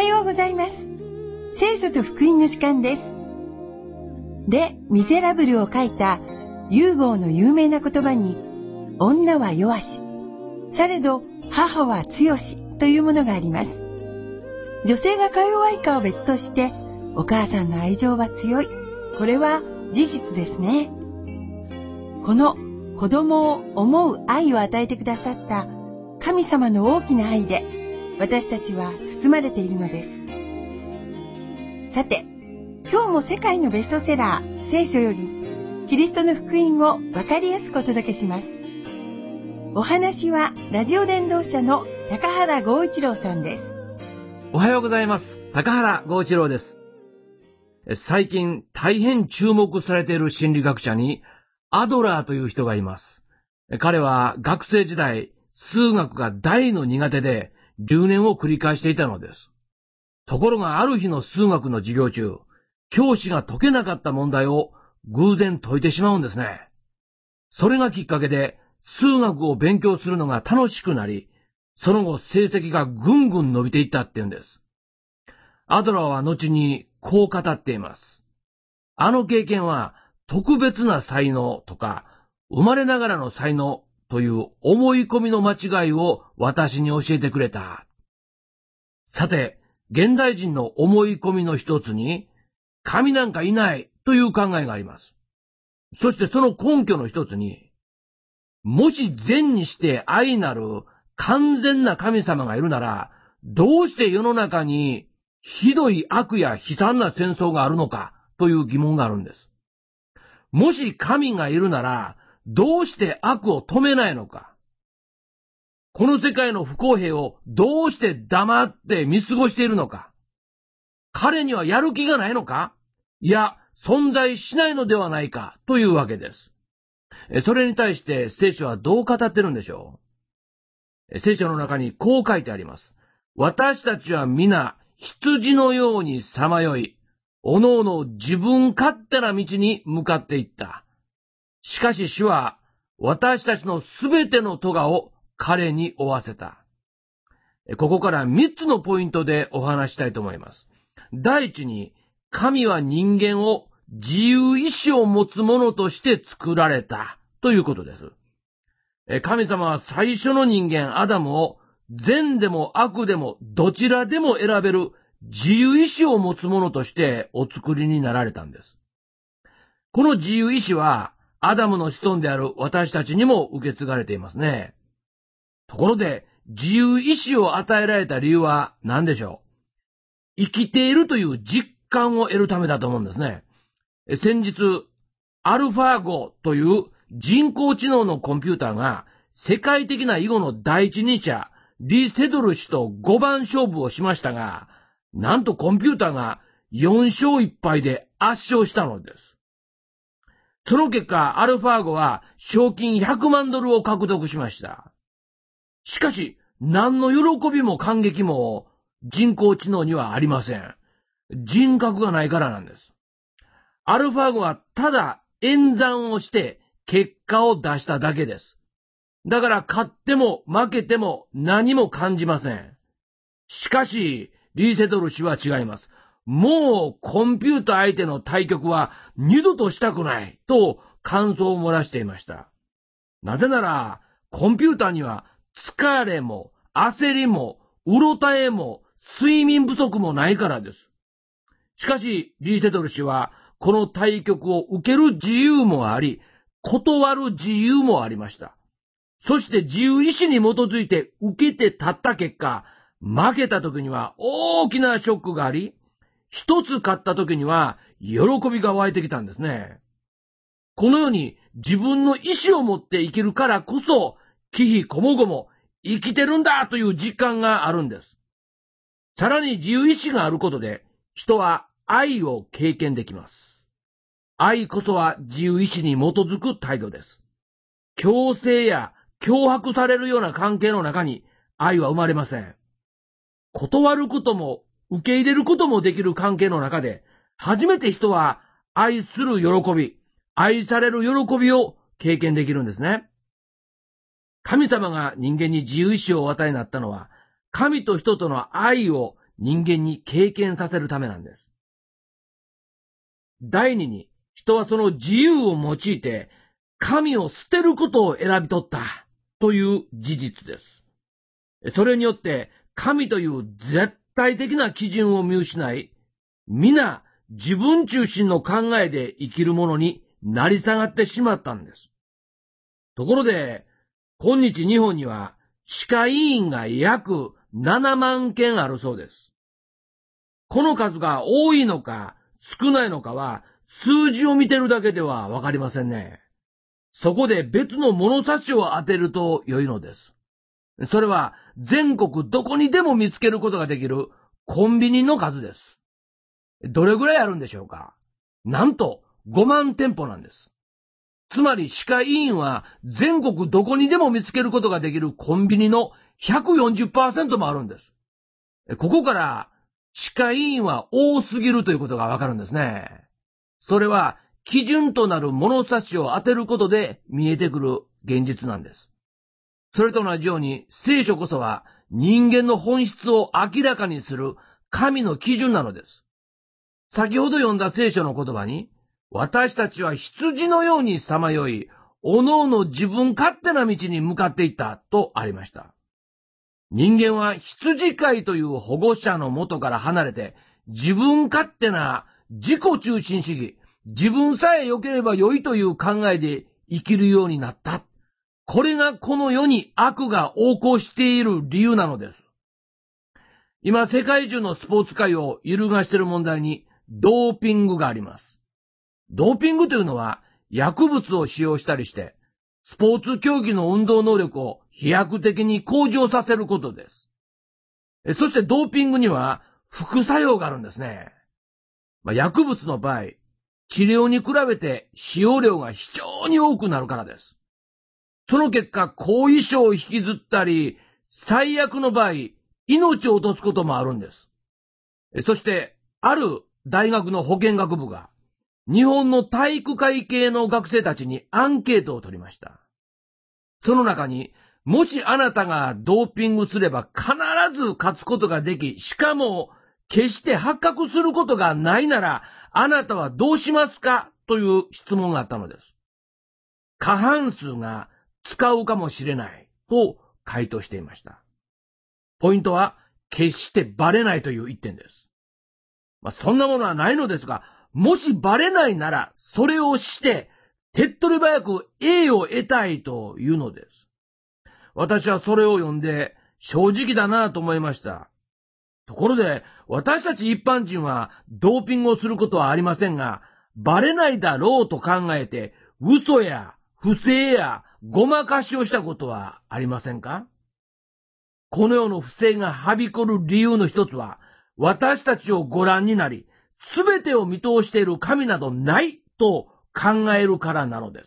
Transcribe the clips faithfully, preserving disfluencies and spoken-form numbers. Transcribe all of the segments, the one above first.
はようございます。聖書と福音の時間です。レ・ミゼラブルを書いたユーゴーの有名な言葉に、女は弱し、されど母は強しというものがあります。女性がか弱いかは別として、お母さんの愛情は強い。これは事実ですね。この子供を思う愛を与えてくださった神様の大きな愛で、私たちは包まれているのです。さて、今日も世界のベストセラー聖書よりキリストの福音をわかりやすくお届けします。お話はラジオ伝道者の高原剛一郎さんです。 おはようございます。高原剛一郎です。最近大変注目されている心理学者にアドラーという人がいます。彼は学生時代、数学が大の苦手で留年を繰り返していたのです。ところがある日の数学の授業中、教師が解けなかった問題を偶然解いてしまうんですね。それがきっかけで数学を勉強するのが楽しくなり、その後成績がぐんぐん伸びていったっていうんです。アドラーは後にこう語っています。あの経験は特別な才能とか生まれながらの才能という思い込みの間違いを私に教えてくれた。さて、現代人の思い込みの一つに神なんかいないという考えがあります。そしてその根拠の一つに、もし善にして愛なる完全な神様がいるなら、どうして世の中にひどい悪や悲惨な戦争があるのかという疑問があるんです。もし神がいるなら、どうして悪を止めないのか。この世界の不公平をどうして黙って見過ごしているのか。彼にはやる気がないのか、いや、存在しないのではないかというわけです。それに対して聖書はどう語ってるんでしょう。聖書の中にこう書いてあります。私たちは皆羊のようにさまよい、おのおの自分勝手な道に向かっていった。しかし主は私たちのすべての咎を彼に負わせた。ここから三つのポイントでお話したいと思います。第一に、神は人間を自由意志を持つものとして作られたということです。神様は最初の人間アダムを善でも悪でもどちらでも選べる自由意志を持つものとしてお作りになられたんです。この自由意志はアダムの子孫である私たちにも受け継がれていますね。ところで自由意志を与えられた理由は何でしょう。生きているという実感を得るためだと思うんですね。先日、アルファーゴという人工知能のコンピューターが世界的な囲碁の第一人者、リ・セドル氏とごばん勝負をしましたが、なんとコンピューターがよん勝いっ敗で圧勝したのです。その結果、アルファーゴは賞金ひゃくまんドルを獲得しました。しかし、何の喜びも感激も人工知能にはありません。人格がないからなんです。アルファーゴはただ演算をして結果を出しただけです。だから勝っても負けても何も感じません。しかし、リーセドル氏は違います。もうコンピュータ相手の対局は二度としたくないと感想を漏らしていました。なぜなら、コンピューターには疲れも焦りもうろたえも睡眠不足もないからです。しかし、リーセドル氏はこの対局を受ける自由もあり、断る自由もありました。そして自由意志に基づいて受けて立った結果、負けた時には大きなショックがあり、一つ勝った時には喜びが湧いてきたんですね。このように自分の意志を持って生きるからこそ、忌避こもごも生きてるんだという実感があるんです。さらに自由意志があることで、人は愛を経験できます。愛こそは自由意志に基づく態度です。強制や脅迫されるような関係の中に愛は生まれません。断ることも受け入れることもできる関係の中で、初めて人は愛する喜び、愛される喜びを経験できるんですね。神様が人間に自由意志をお与えになったのは、神と人との愛を人間に経験させるためなんです。第二に、人はその自由を用いて、神を捨てることを選び取ったという事実です。それによって、神という絶対的な基準を見失い、皆自分中心の考えで生きるものになり下がってしまったんです。ところで、今日日本には歯科医院が約ななまんけんあるそうです。この数が多いのか少ないのかは数字を見てるだけではわかりませんね。そこで別の物差しを当てると良いのです。それは全国どこにでも見つけることができるコンビニの数です。どれぐらいあるんでしょうか？なんとごまんてんぽなんです。つまり歯科医院は全国どこにでも見つけることができるコンビニの ひゃくよんじゅっパーセント もあるんです。ここから歯科医院は多すぎるということがわかるんですね。それは基準となる物差しを当てることで見えてくる現実なんです。それと同じように聖書こそは人間の本質を明らかにする神の基準なのです。先ほど読んだ聖書の言葉に、私たちは羊のようにさまよい、おのおの自分勝手な道に向かっていったとありました。人間は羊飼いという保護者の元から離れて、自分勝手な自己中心主義、自分さえ良ければ良いという考えで生きるようになった。これがこの世に悪が横行している理由なのです。今世界中のスポーツ界を揺るがしている問題にドーピングがあります。ドーピングというのは薬物を使用したりして、スポーツ競技の運動能力を飛躍的に向上させることです。そしてドーピングには副作用があるんですね。まあ、薬物の場合、治療に比べて使用量が非常に多くなるからです。その結果、後遺症を引きずったり、最悪の場合、命を落とすこともあるんです。そして、ある大学の保健学部が、日本の体育会系の学生たちにアンケートを取りました。その中に、もしあなたがドーピングすれば必ず勝つことができ、しかも決して発覚することがないなら、あなたはどうしますかという質問があったのです。過半数が使うかもしれないと回答していました。ポイントは、決してバレないという一点です。まあ、そんなものはないのですが、もしバレないなら、それをして、手っ取り早く栄を得たいというのです。私はそれを読んで、正直だなと思いました。ところで、私たち一般人はドーピングをすることはありませんが、バレないだろうと考えて、嘘や不正やごまかしをしたことはありませんか？この世の不正がはびこる理由の一つは、私たちをご覧になり、すべてを見通している神などないと考えるからなのです。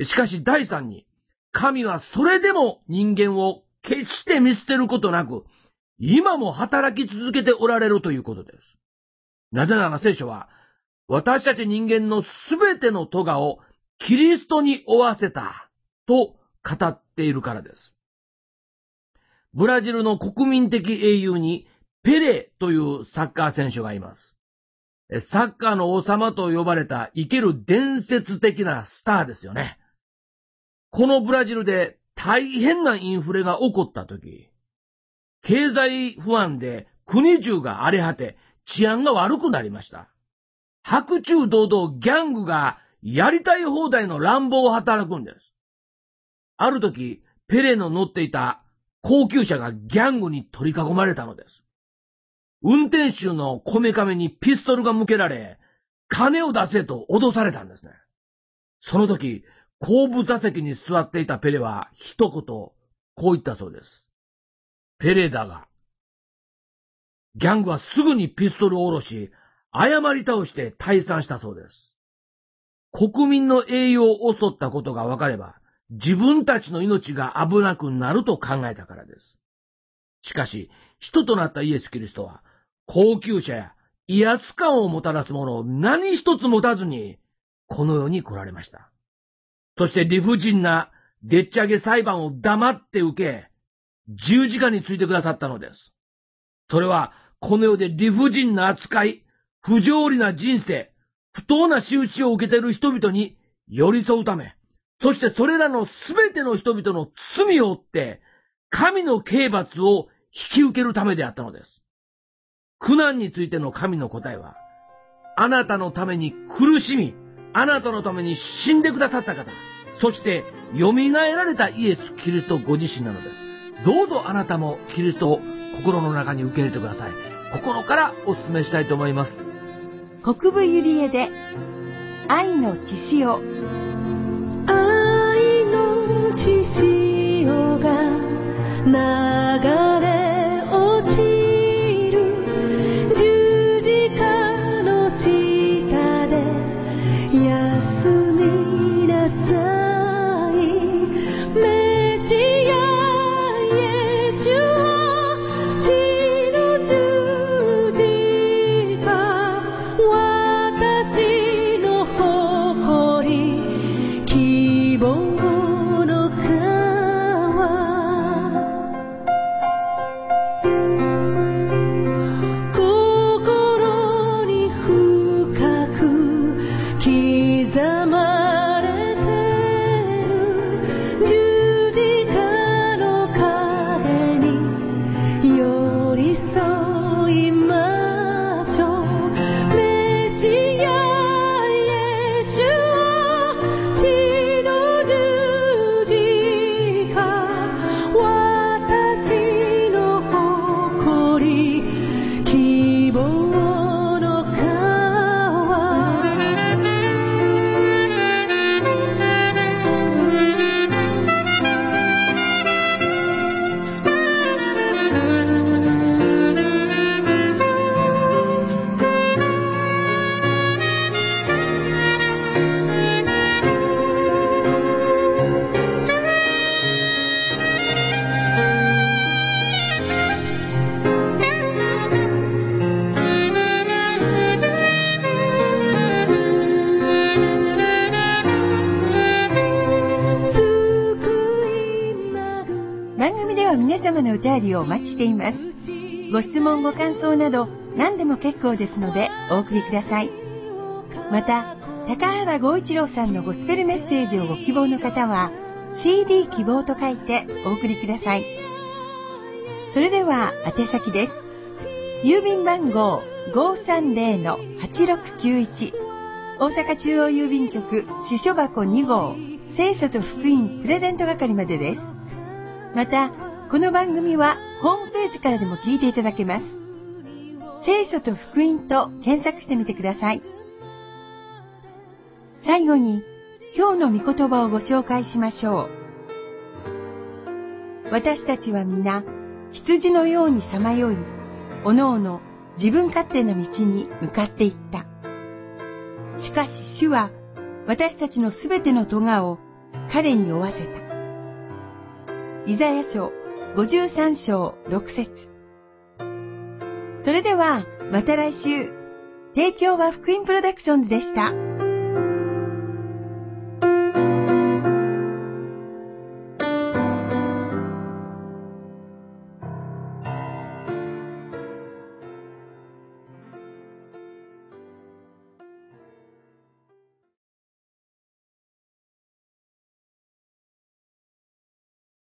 しかし第三に、神はそれでも人間を決して見捨てることなく、今も働き続けておられるということです。なぜなら聖書は、私たち人間のすべての咎をキリストに負わせたと語っているからです。ブラジルの国民的英雄にペレというサッカー選手がいます。サッカーの王様と呼ばれた生ける伝説的なスターですよね。このブラジルで大変なインフレが起こったとき、経済不安で国中が荒れ果て、治安が悪くなりました。白昼堂々ギャングがやりたい放題の乱暴を働くんです。ある時、ペレの乗っていた高級車がギャングに取り囲まれたのです。運転手のこめかみにピストルが向けられ、金を出せと脅されたんですね。その時、後部座席に座っていたペレは一言、こう言ったそうです。ペレだが。ギャングはすぐにピストルを下ろし、誤り倒して退散したそうです。国民の栄養を襲ったことが分かれば、自分たちの命が危なくなると考えたからです。しかし、人となったイエス・キリストは、高級車や威圧感をもたらすものを何一つ持たずに、この世に来られました。そして理不尽なでっち上げ裁判を黙って受け、十字架についてくださったのです。 それは、この世で理不尽な扱い、不条理な人生、不当な仕打ちを受けている人々に寄り添うため、そしてそれらのすべての人々の罪を負って、神の刑罰を引き受けるためであったのです。苦難についての神の答えは、あなたのために苦しみ、あなたのために死んでくださった方、そして蘇られたイエス・キリストご自身なのです。どうぞあなたもキリストを心の中に受け入れてください。心からお勧めしたいと思います。 国分ゆりえで愛の血潮。 愛の血潮が流れ落ちる十字架の下で休みなさい。メシアイエスは血の十字架、私の誇り、希望の川。心に深く刻まれてる十字架の影に寄り添いましょう。メシアイエスは血の十字架、私の誇り、希望の川。 番組では皆様のお便りをお待ちしています。ご質問ご感想など何でも結構ですのでお送りください。また、高原剛一郎さんのゴスペルメッセージをご希望の方は シーディー 希望と書いてお送りください。それでは宛先です。郵便番号 ごーさんぜろのはちろくきゅういち、 大阪中央郵便局支所箱に号、聖書と福音プレゼント係までです。また、この番組はホームページからでも聞いていただけます。聖書と福音と検索してみてください。最後に、今日の御言葉をご紹介しましょう。私たちは皆、羊のようにさまよい、おのおの自分勝手な道に向かっていった。しかし主は、私たちのすべての咎を彼に負わせた。イザヤ書ごじゅうさん章ろく節。それではまた来週。提供は福音プロダクションズでした。